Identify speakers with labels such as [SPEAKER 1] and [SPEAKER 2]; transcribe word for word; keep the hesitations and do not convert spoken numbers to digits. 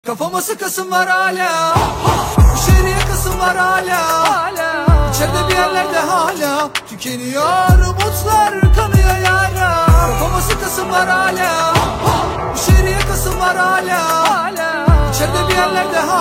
[SPEAKER 1] Kafama sıkasım var hala, içeriye kasım var hala, İçeride bir yerlerde hala tükeniyor umutlar, kanıyor yara. Kafama sıkasım var hala, içeriye kasım var hala, İçeride bir yerlerde hala